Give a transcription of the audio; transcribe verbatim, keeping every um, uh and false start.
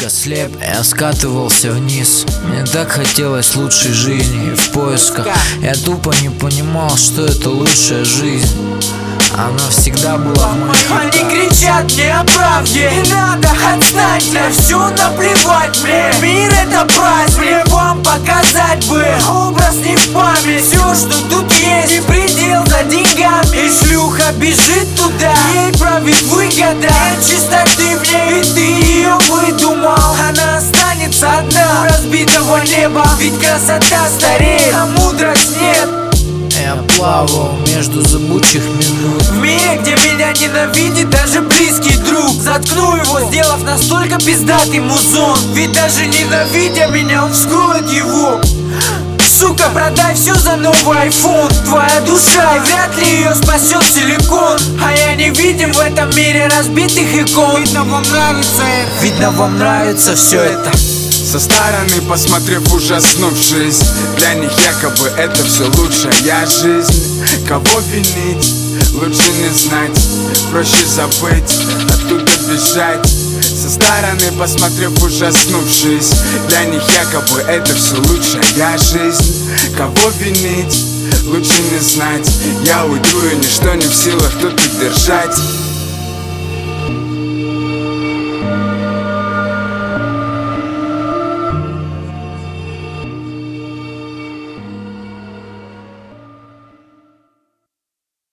настолько слеп, я скатывался вниз. Мне так хотелось лучшей жизни, и в поисках я тупо не понимал, что это лучшая жизнь. Она всегда была в моих руках. Они кричат мне о правде, не надо, отстань, на всю наплевать мне. Мир это праздник, мне вам показать бы образ не в память. Все, что тут есть, и предел за деньгами. И шлюха бежит туда, ей правит выгода. Нет чистоты в ней, и ты ее выдумал. Она останется одна у разбитого неба, ведь красота стареет, а мудрость нет. Я плавал между зыбучих минут в мире, где меня ненавидит даже близкий друг. Заткну его, сделав настолько пиздатый музон. Ведь даже ненавидя меня, он вскроет его. Сука, продай все за новый айфон. Твоя душа, и вряд ли ее спасет силикон. А я не видим в этом мире разбитых икон. Видно, вам нравится это. Видно, вам нравится все это. Со стороны посмотрев, ужаснувшись, для них якобы это все лучшая жизнь. Кого винить, лучше не знать, проще забыть, оттуда бежать. Со стороны посмотрев, ужаснувшись, для них якобы это все лучшая жизнь. Кого винить, лучше не знать, я уйду и ничто не в силах тут удержать.